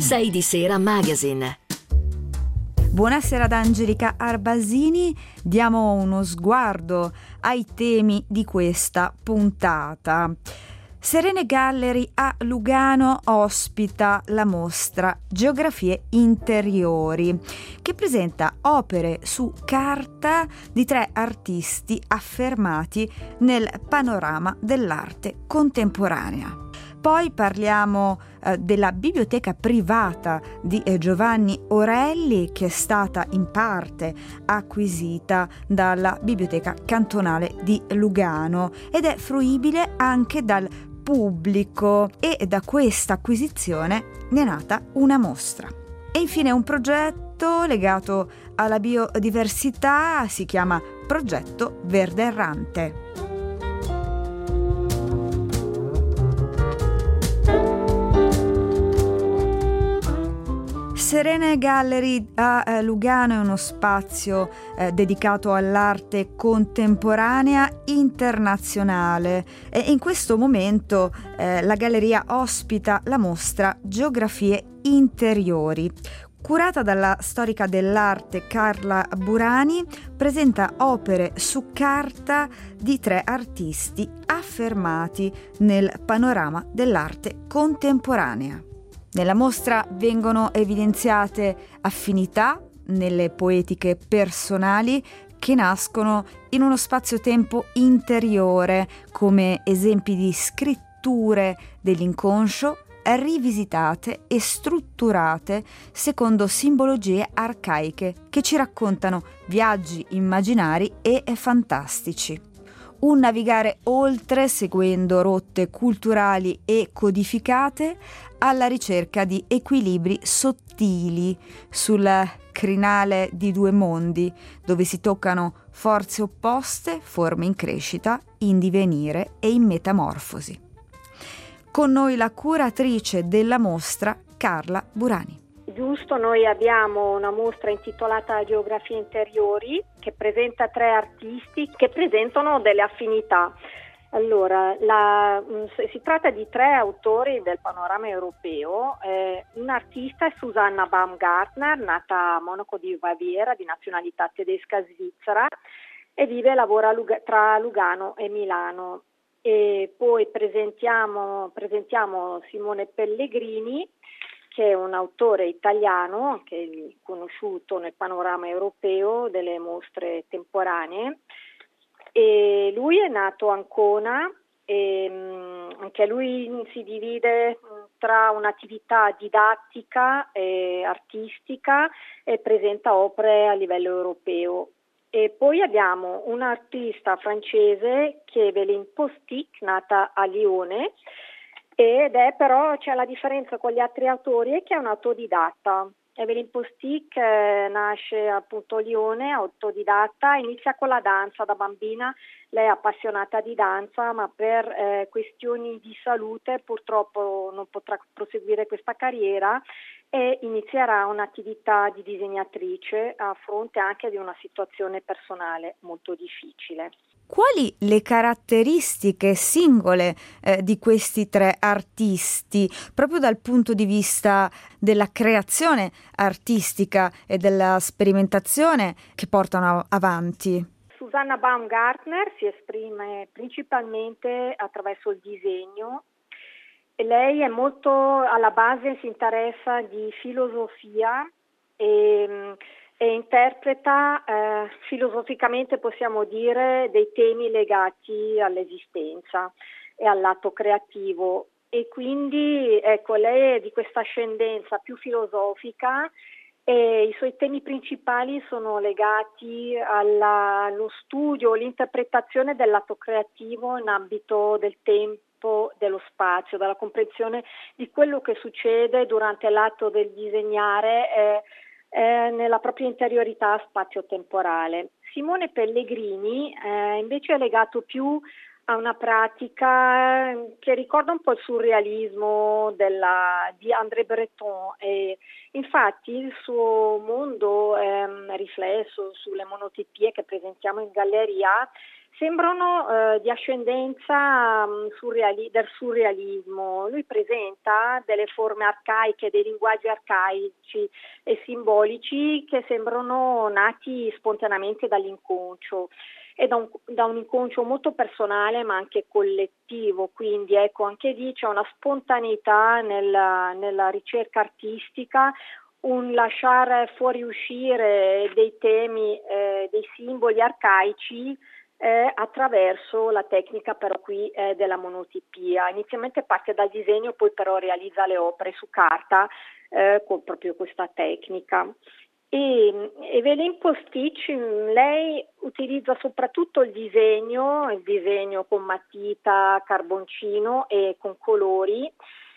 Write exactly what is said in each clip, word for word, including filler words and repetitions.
sei di Sera Magazine. Buonasera ad Angelica Arbasini, diamo uno sguardo ai temi di questa puntata. Serene Gallery a Lugano ospita la mostra Geografie Interiori, che presenta opere su carta di tre artisti affermati nel panorama dell'arte contemporanea. Poi parliamo eh, della biblioteca privata di eh, Giovanni Orelli, che è stata in parte acquisita dalla Biblioteca Cantonale di Lugano ed è fruibile anche dal pubblico, e da questa acquisizione ne è nata una mostra. E infine un progetto legato alla biodiversità, si chiama Progetto Verde Errante. Serene Gallery a Lugano è uno spazio eh, dedicato all'arte contemporanea internazionale e in questo momento eh, la galleria ospita la mostra Geografie Interiori. Curata dalla storica dell'arte Carla Burani, presenta opere su carta di tre artisti affermati nel panorama dell'arte contemporanea. Nella mostra vengono evidenziate affinità nelle poetiche personali che nascono in uno spazio-tempo interiore, come esempi di scritture dell'inconscio rivisitate e strutturate secondo simbologie arcaiche che ci raccontano viaggi immaginari e fantastici. Un navigare oltre, seguendo rotte culturali e codificate, alla ricerca di equilibri sottili sul crinale di due mondi, dove si toccano forze opposte, forme in crescita, in divenire e in metamorfosi. Con noi la curatrice della mostra, Carla Burani. Giusto, noi abbiamo una mostra intitolata Geografie Interiori che presenta tre artisti che presentano delle affinità. Allora, la, si tratta di tre autori del panorama europeo. Eh, un artista è Susanna Baumgartner, nata a Monaco di Baviera, di nazionalità tedesca svizzera, e vive e lavora a Lug- tra Lugano e Milano. E poi presentiamo, presentiamo Simone Pellegrini, che è un autore italiano che è conosciuto nel panorama europeo delle mostre temporanee. E lui è nato a Ancona e mh, anche lui si divide tra un'attività didattica e artistica e presenta opere a livello europeo. E poi abbiamo un'artista francese che è Evelyne Postic, nata a Lione, ed è però c'è la differenza con gli altri autori è che è un autodidatta. Evelyne Postic eh, nasce appunto a Lione, autodidatta, inizia con la danza da bambina, lei è appassionata di danza, ma per eh, questioni di salute purtroppo non potrà proseguire questa carriera e inizierà un'attività di disegnatrice a fronte anche di una situazione personale molto difficile. Quali le caratteristiche singole eh, di questi tre artisti, proprio dal punto di vista della creazione artistica e della sperimentazione che portano avanti? Susanna Baumgartner si esprime principalmente attraverso il disegno. E lei è molto alla base, si interessa di filosofia e e interpreta eh, filosoficamente, possiamo dire, dei temi legati all'esistenza e al lato creativo, e quindi ecco, lei è di questa ascendenza più filosofica e i suoi temi principali sono legati alla, allo studio, l'interpretazione del lato creativo in ambito del tempo, dello spazio, dalla comprensione di quello che succede durante l'atto del disegnare eh, Eh, nella propria interiorità spazio-temporale. Simone Pellegrini eh, invece è legato più a una pratica che ricorda un po' il surrealismo della, di André Breton, e infatti il suo mondo è riflesso sulle monotipie che presentiamo in galleria sembrano eh, di ascendenza um, surreali- del surrealismo. Lui presenta delle forme arcaiche, dei linguaggi arcaici e simbolici che sembrano nati spontaneamente dall'inconscio e da un, da un inconscio molto personale ma anche collettivo, quindi ecco anche lì c'è una spontaneità nella, nella ricerca artistica, un lasciare fuoriuscire dei temi, eh, dei simboli arcaici eh, attraverso la tecnica però qui eh, della monotipia. Inizialmente parte dal disegno, poi però realizza le opere su carta eh, con proprio questa tecnica. E Evelyn Postich, lei utilizza soprattutto il disegno, il disegno con matita, carboncino e con colori,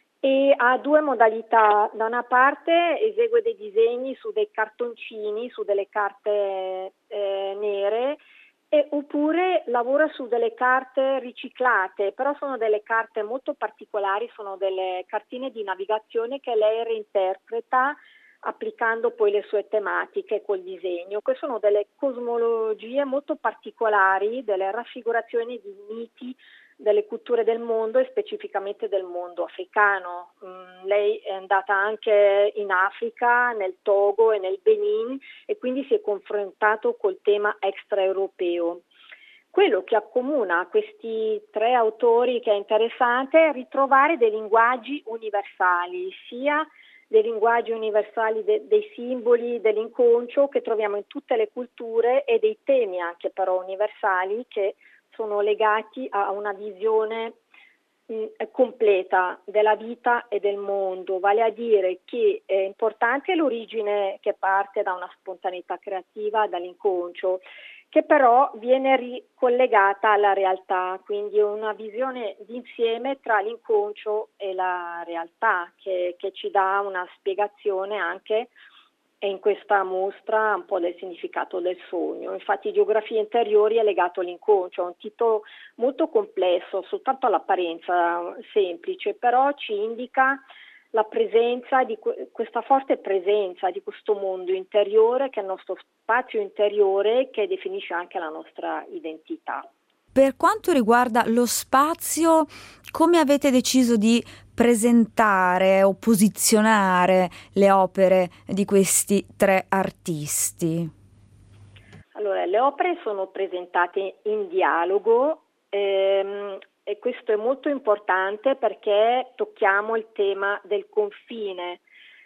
e ha due modalità. Da una parte esegue dei disegni su dei cartoncini, su delle carte eh, nere, e, oppure lavora su delle carte riciclate, però sono delle carte molto particolari, sono delle cartine di navigazione che lei reinterpreta applicando poi le sue tematiche col disegno. Queste sono delle cosmologie molto particolari, delle raffigurazioni di miti delle culture del mondo e specificamente del mondo africano. Mm, lei è andata anche in Africa, nel Togo e nel Benin, e quindi si è confrontato col tema extraeuropeo. Quello che accomuna questi tre autori, che è interessante, è ritrovare dei linguaggi universali, sia dei linguaggi universali de- dei simboli dell'inconscio che troviamo in tutte le culture, e dei temi anche però universali che sono legati a una visione mh, completa della vita e del mondo, vale a dire che è importante l'origine che parte da una spontaneità creativa, dall'inconscio, che però viene ricollegata alla realtà, quindi una visione d'insieme tra l'inconscio e la realtà che, che ci dà una spiegazione anche in questa mostra un po' del significato del sogno. Infatti Geografie interiori è legato all'inconscio, è un titolo molto complesso, soltanto all'apparenza semplice, però ci indica la presenza di questa forte presenza di questo mondo interiore, che è il nostro spazio interiore, che definisce anche la nostra identità. Per quanto riguarda lo spazio, come avete deciso di presentare o posizionare le opere di questi tre artisti? Allora, le opere sono presentate in dialogo, ehm, e questo è molto importante perché tocchiamo il tema del confine.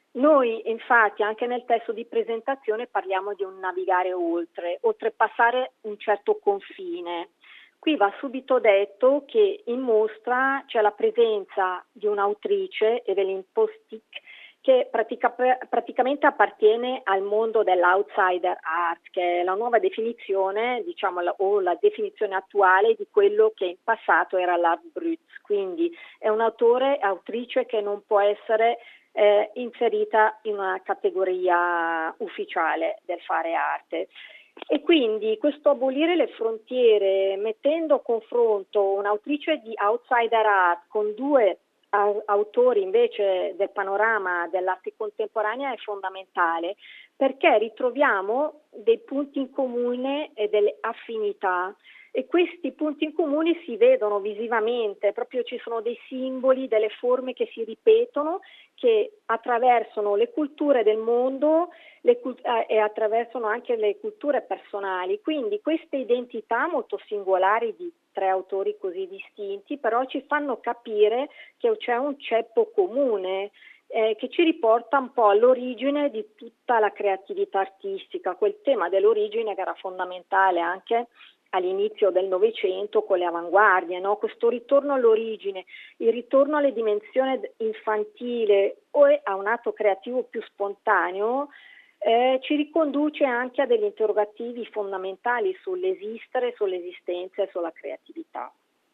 Noi infatti anche nel testo di presentazione parliamo di un navigare oltre, oltrepassare un certo confine. Qui va subito detto che in mostra c'è la presenza di un'autrice, Evelyn Postich, che pratica, praticamente appartiene al mondo dell'outsider art, che è la nuova definizione, diciamo, o la definizione attuale di quello che in passato era l'art brut. Quindi è un autore, autrice che non può essere eh, inserita in una categoria ufficiale del fare arte. E quindi questo abolire le frontiere, mettendo a confronto un'autrice di outsider art con due autori invece del panorama dell'arte contemporanea, è fondamentale, perché ritroviamo dei punti in comune e delle affinità, e questi punti in comune si vedono visivamente, proprio ci sono dei simboli, delle forme che si ripetono, che attraversano le culture del mondo le, e attraversano anche le culture personali. Quindi queste identità molto singolari di tre autori così distinti però ci fanno capire che c'è un ceppo comune eh, che ci riporta un po' all'origine di tutta la creatività artistica, quel tema dell'origine che era fondamentale anche all'inizio del Novecento con le avanguardie, no? Questo ritorno all'origine, il ritorno alle dimensioni infantile o a un atto creativo più spontaneo, eh, ci riconduce anche a degli interrogativi fondamentali sull'esistere, sull'esistenza e sulla creatività.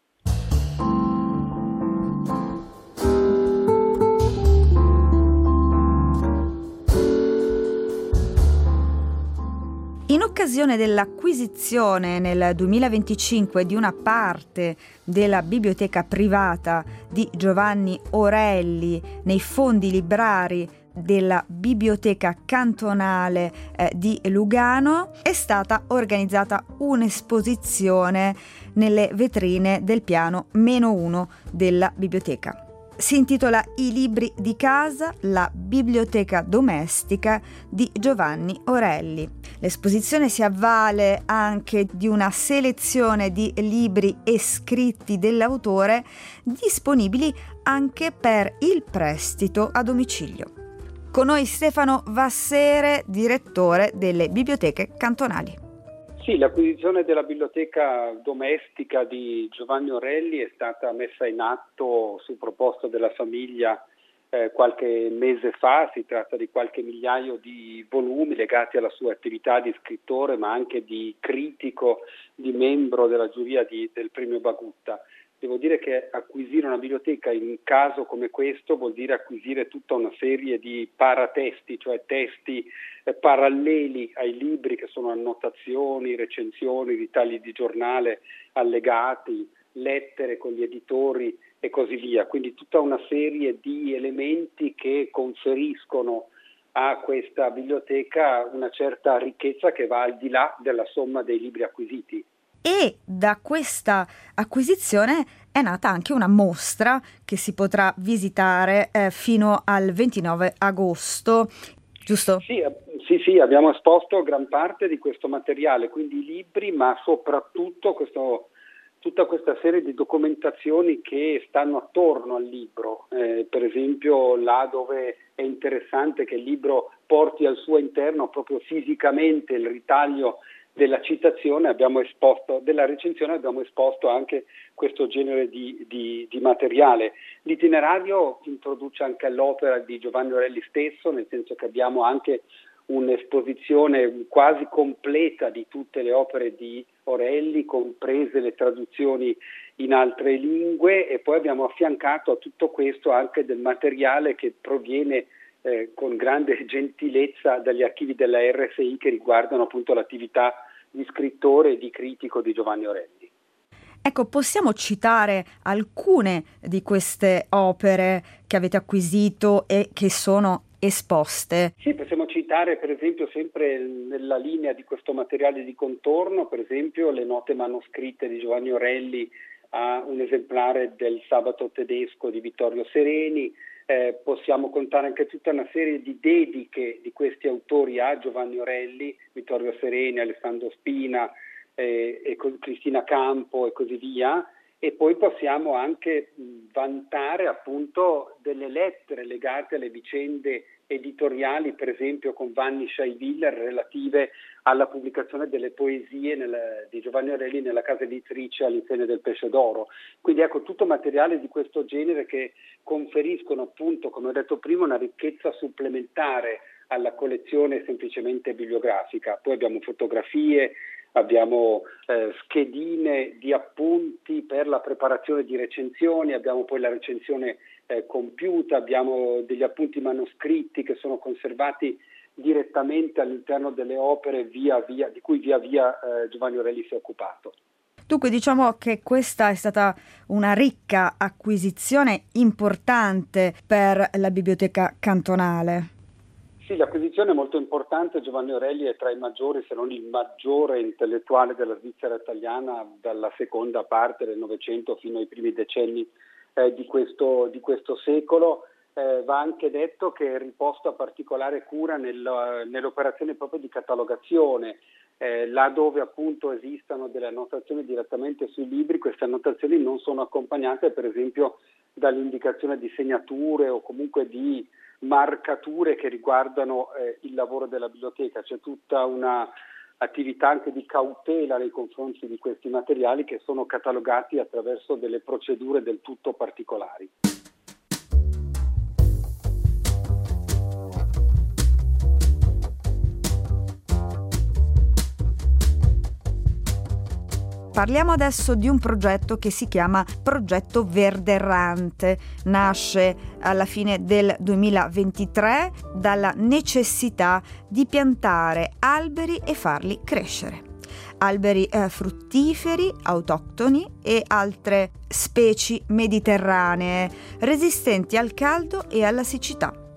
In occasione dell'acquisizione nel duemilaventicinque di una parte della biblioteca privata di Giovanni Orelli nei fondi librari della Biblioteca Cantonale eh, di Lugano è stata organizzata un'esposizione nelle vetrine del piano meno uno della biblioteca. Si intitola I libri di casa, la biblioteca domestica di Giovanni Orelli. L'esposizione si avvale anche di una selezione di libri e scritti dell'autore disponibili anche per il prestito a domicilio. Con noi Stefano Vassere, direttore delle biblioteche cantonali. Sì, l'acquisizione della biblioteca domestica di Giovanni Orelli è stata messa in atto su proposta della famiglia eh, qualche mese fa. Si tratta di qualche migliaio di volumi legati alla sua attività di scrittore, ma anche di critico, di membro della giuria di, del premio Bagutta. Devo dire che acquisire una biblioteca in un caso come questo vuol dire acquisire tutta una serie di paratesti, cioè testi eh, paralleli ai libri, che sono annotazioni, recensioni, ritagli di giornale, allegati, lettere con gli editori e così via. Quindi tutta una serie di elementi che conferiscono a questa biblioteca una certa ricchezza che va al di là della somma dei libri acquisiti. E da questa acquisizione è nata anche una mostra che si potrà visitare eh, fino al ventinove agosto, giusto? Sì, sì, sì, abbiamo esposto gran parte di questo materiale, quindi i libri, ma soprattutto questo, tutta questa serie di documentazioni che stanno attorno al libro. Eh, per esempio, là dove è interessante che il libro porti al suo interno proprio fisicamente il ritaglio della citazione, abbiamo esposto, della recensione abbiamo esposto anche questo genere di, di, di materiale. L'itinerario introduce anche l'opera di Giovanni Orelli stesso, nel senso che abbiamo anche un'esposizione quasi completa di tutte le opere di Orelli, comprese le traduzioni in altre lingue, e poi abbiamo affiancato a tutto questo anche del materiale che proviene Eh, con grande gentilezza dagli archivi della R S I, che riguardano appunto l'attività di scrittore e di critico di Giovanni Orelli. Ecco, possiamo citare alcune di queste opere che avete acquisito e che sono esposte? Sì, possiamo citare per esempio, sempre nella linea di questo materiale di contorno, per esempio le note manoscritte di Giovanni Orelli a un esemplare del Sabato tedesco di Vittorio Sereni. Eh, possiamo contare anche tutta una serie di dediche di questi autori a Giovanni Orelli, Vittorio Sereni, Alessandro Spina, eh, e Cristina Campo e così via, e poi possiamo anche vantare appunto delle lettere legate alle vicende editoriali, per esempio con Vanni Scheiviller, relative alla pubblicazione delle poesie nel, di Giovanni Orelli nella casa editrice All'Insieme del Pesce d'Oro. Quindi ecco, tutto materiale di questo genere che conferiscono appunto, come ho detto prima, una ricchezza supplementare alla collezione semplicemente bibliografica. Poi abbiamo fotografie, abbiamo eh, schedine di appunti per la preparazione di recensioni, abbiamo poi la recensione eh, compiuta, abbiamo degli appunti manoscritti che sono conservati direttamente all'interno delle opere via via, di cui via via eh, Giovanni Orelli si è occupato. Dunque diciamo che questa è stata una ricca acquisizione importante per la biblioteca cantonale. Sì, l'acquisizione è molto importante. Giovanni Orelli è tra i maggiori, se non il maggiore intellettuale della Svizzera italiana dalla seconda parte del Novecento fino ai primi decenni eh, di, questo, di questo secolo. Eh, va anche detto che è riposto a particolare cura nel, nell'operazione proprio di catalogazione. Eh, là dove appunto esistano delle annotazioni direttamente sui libri, queste annotazioni non sono accompagnate per esempio dall'indicazione di segnature o comunque di marcature che riguardano eh, il lavoro della biblioteca. C'è tutta una attività anche di cautela nei confronti di questi materiali, che sono catalogati attraverso delle procedure del tutto particolari. Parliamo adesso di un progetto che si chiama Progetto Verde Errante. Nasce alla fine del duemilaventitré dalla necessità di piantare alberi e farli crescere. Alberi eh, fruttiferi, autoctoni e altre specie mediterranee, resistenti al caldo e alla siccità.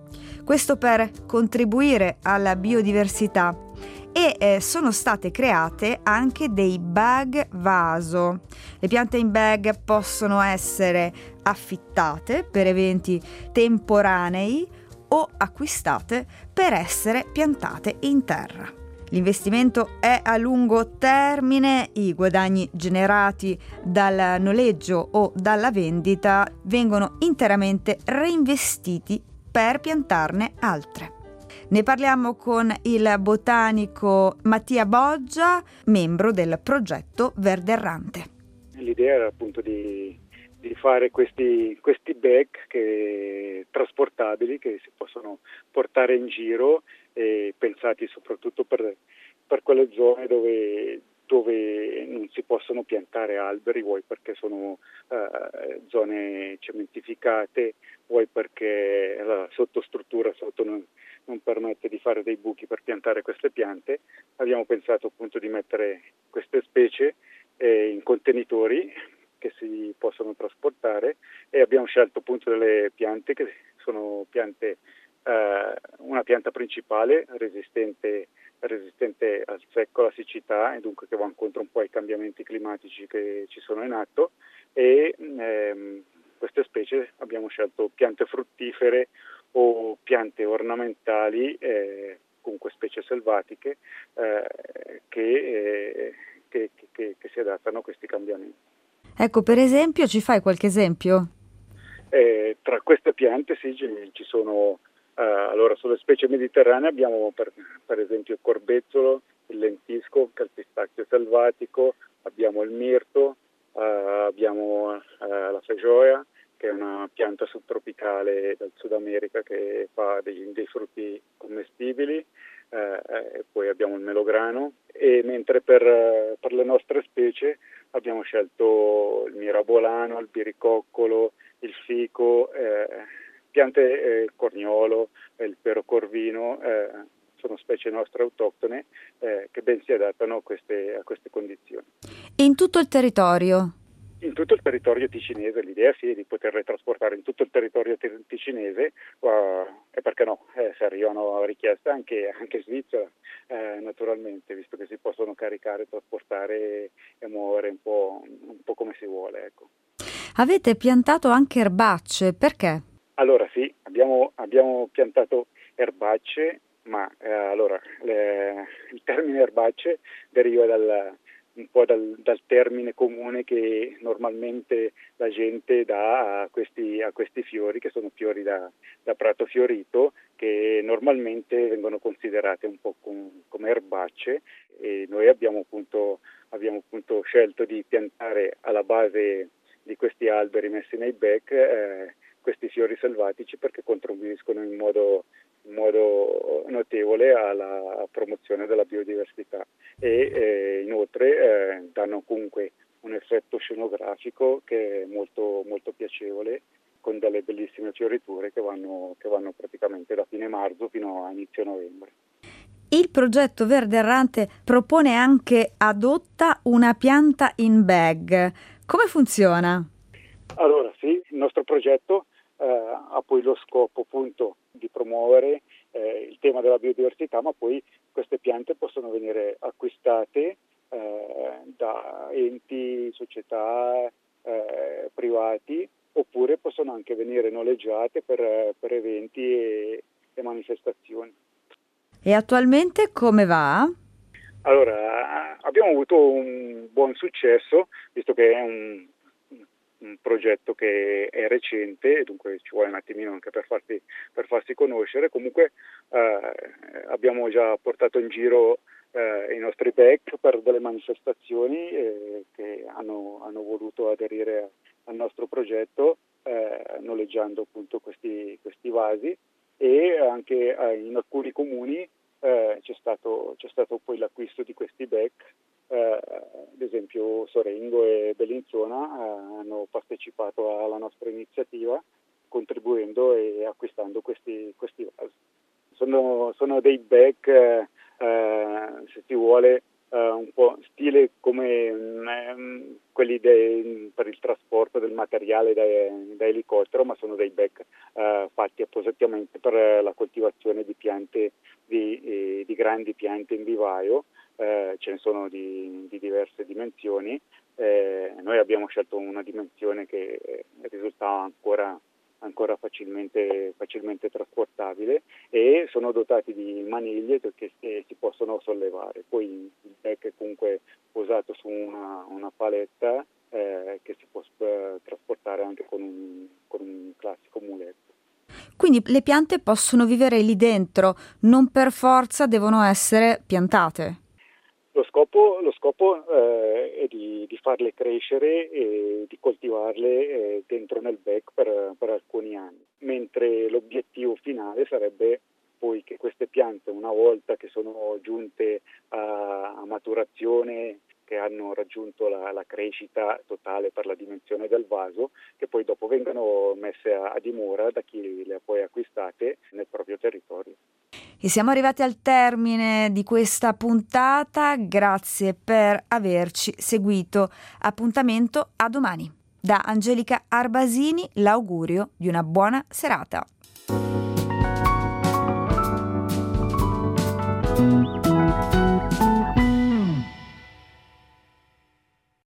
questo per contribuire alla biodiversità. E eh, sono state create anche dei bag vaso. Le piante in bag possono essere affittate per eventi temporanei o acquistate per essere piantate in terra. L'investimento è a lungo termine, i guadagni generati dal noleggio o dalla vendita vengono interamente reinvestiti per piantarne altre. Ne parliamo con il botanico Mattia Boggia, membro del progetto Verde Errante. L'idea era appunto di, di fare questi, questi bag che, trasportabili che si possono portare in giro e pensati soprattutto per, per quelle zone dove, dove non si possono piantare alberi, vuoi perché sono uh, zone cementificate, vuoi perché la sottostruttura sotto non, non permette di fare dei buchi per piantare queste piante. Abbiamo pensato appunto di mettere queste specie eh, in contenitori che si possono trasportare e abbiamo scelto appunto delle piante che sono piante, eh, una pianta principale resistente, resistente al secco, alla siccità e dunque che va incontro un po' ai cambiamenti climatici che ci sono in atto e ehm, queste specie abbiamo scelto piante fruttifere o piante ornamentali, eh, comunque specie selvatiche eh, che, eh, che, che, che si adattano a questi cambiamenti. Ecco, per esempio, ci fai qualche esempio? Eh, tra queste piante sì, ci sono, eh, allora sulle specie mediterranee abbiamo per, per esempio il corbezzolo, il lentisco, il calpistacchio selvatico, abbiamo il mirto, eh, abbiamo eh, la feijoa, che è una pianta subtropicale del Sud America che fa dei, dei frutti commestibili, eh, e poi abbiamo il melograno, e mentre per, per le nostre specie abbiamo scelto il mirabolano, il biricoccolo, il fico, eh, piante eh, corniolo, eh, il pero corvino, eh, sono specie nostre autoctone eh, che ben si adattano a queste, a queste condizioni. In tutto il territorio? In tutto il territorio ticinese, l'idea sì è di poterle trasportare in tutto il territorio ticinese uh, e perché no, eh, se arrivano richieste anche, anche in Svizzera eh, naturalmente, visto che si possono caricare, trasportare e muovere un po', un po' come si vuole. Ecco. Avete piantato anche erbacce, perché? Allora sì, abbiamo, abbiamo piantato erbacce, ma eh, allora le, il termine erbacce deriva dal un po' dal, dal termine comune che normalmente la gente dà a questi, a questi fiori, che sono fiori da, da prato fiorito, che normalmente vengono considerate un po' com, come erbacce, e noi abbiamo appunto, abbiamo appunto scelto di piantare alla base di questi alberi messi nei bec eh, questi fiori selvatici perché contribuiscono in modo in modo notevole alla promozione della biodiversità e eh, inoltre eh, danno comunque un effetto scenografico che è molto, molto piacevole, con delle bellissime fioriture che vanno, che vanno praticamente da fine marzo fino a inizio novembre. Il progetto Verde Errante propone anche Adotta una pianta in bag. Come funziona? Allora sì, il nostro progetto eh, ha poi lo scopo appunto di promuovere eh, il tema della biodiversità, ma poi queste piante possono venire acquistate eh, da enti, società eh, privati, oppure possono anche venire noleggiate per, per eventi e, e manifestazioni. E attualmente come va? Allora, abbiamo avuto un buon successo, visto che è un un progetto che è recente e dunque ci vuole un attimino anche per farsi, per farsi conoscere. Comunque eh, abbiamo già portato in giro eh, i nostri back per delle manifestazioni eh, che hanno, hanno voluto aderire a, al nostro progetto eh, noleggiando appunto questi, questi vasi, e anche eh, in alcuni comuni eh, c'è stato, c'è stato poi l'acquisto di questi back. Eh, ad esempio Sorengo e Bellinzona eh, hanno partecipato alla nostra iniziativa contribuendo e acquistando questi, questi vasi. Sono, sono dei bag, eh, se si vuole, uh, un po' stile come um, quelli de, per il trasporto del materiale da, da elicottero, ma sono dei bag uh, fatti appositamente per la coltivazione di piante, di, eh, di grandi piante in vivaio. Uh, ce ne sono di, di diverse dimensioni. Eh, noi abbiamo scelto una dimensione che risultava ancora ancora facilmente, facilmente trasportabile, e sono dotati di maniglie che, che si possono sollevare. Poi il deck è comunque posato su una, una paletta eh, che si può eh, trasportare anche con un, con un classico muletto. Quindi le piante possono vivere lì dentro, non per forza devono essere piantate. Lo scopo, lo scopo eh, è di, di farle crescere e di coltivarle eh, dentro nel bag per, per alcuni anni, mentre l'obiettivo finale sarebbe poi che queste piante, una volta che sono giunte a, a maturazione, che hanno raggiunto la, la crescita totale per la dimensione del vaso, che poi dopo vengano messe a, a dimora da chi le ha poi acquistate nel proprio territorio. E siamo arrivati al termine di questa puntata, grazie per averci seguito. Appuntamento a domani. Da Angelica Arbasini l'augurio di una buona serata.